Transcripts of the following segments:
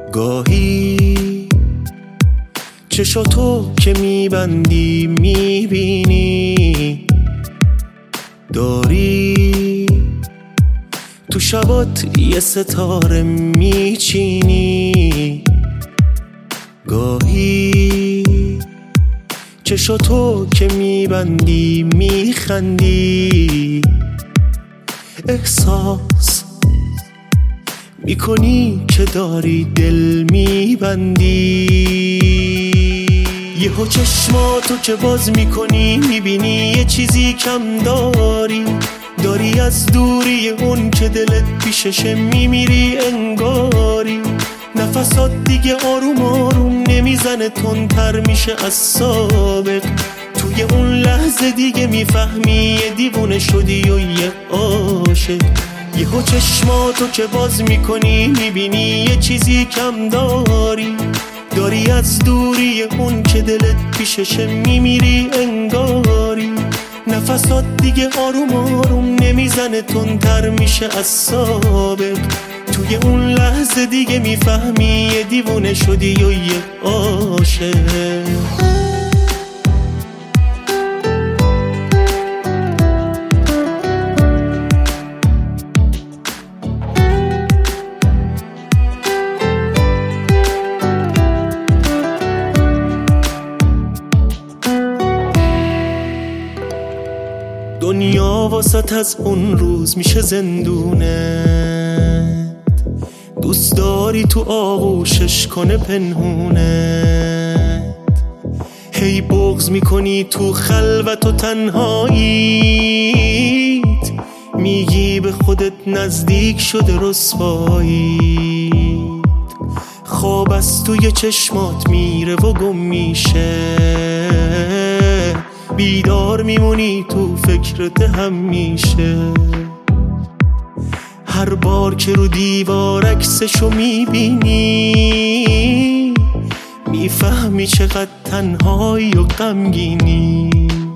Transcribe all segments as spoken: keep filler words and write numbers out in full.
گاهی چشاتو که میبندی میبینی داری تو شبات یه ستاره میچینی. گاهی چشاتو که میبندی میخندی احساس میکنی که داری دل میبندی. یهو چشماتو که باز میکنی میبینی یه چیزی کم داری. داری از دوری اون که دلت پیششه میمیری انگاری. نفسات دیگه آروم آروم نمیزنه تندتر میشه از سابق. توی اون لحظه دیگه میفهمی یه دیوونه شدی و یه عاشق. یهو چشماتو که باز میکنی میبینی یه چیزی کم داری. داری از دوری اون که دلت پیششه میمیری انگاری. نفسات دیگه آروم آروم نمیزنه تندتر میشه از سابق. توی اون لحظه دیگه میفهمی یه دیوونه شدی و یه عاشق. دنیا واسط از اون روز میشه زندونه. دوست داری تو آغوشش کنه پنهونه. هی بغض میکنی تو خلوت و تنهاییت. میگی به خودت نزدیک شده رسواییت. خواب از توی چشمات میره و گم میشه. بیدار میمونی تو فکرت همیشه. هر بار که رو دیوار عکسشو میبینی میفهمی چقدر تنهایی و غمگینی.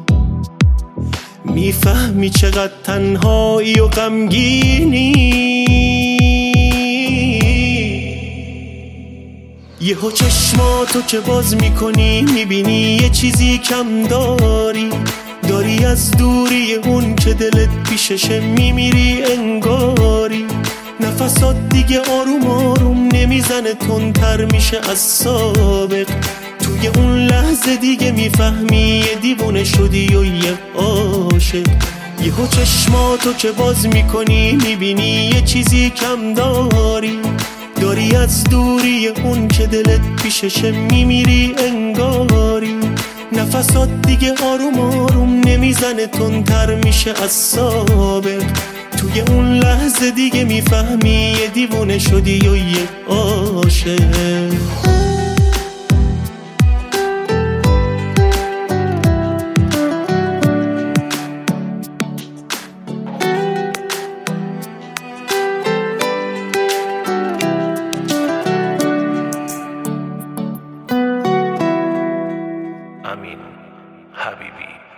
میفهمی چقدر تنهایی و غمگینی. یهو چشماتو که باز میکنی میبینی یه چیزی کم داری. داری از دوری اون که دلت پیششه میمیری انگاری. نفسات دیگه آروم آروم نمیزنه تندتر میشه از سابق. توی اون لحظه دیگه میفهمی یه دیوونه شدی و یه عاشق. یهو چشماتو که باز میکنی میبینی یه چیزی کم داری. داری از دوری اون که دلت پیششه میمیری انگاری. نفسات دیگه آروم آروم نمیزنه تندتر میشه از سابق. توی اون لحظه دیگه میفهمی یه دیوونه شدی و یه عاشق. امین حبیبی.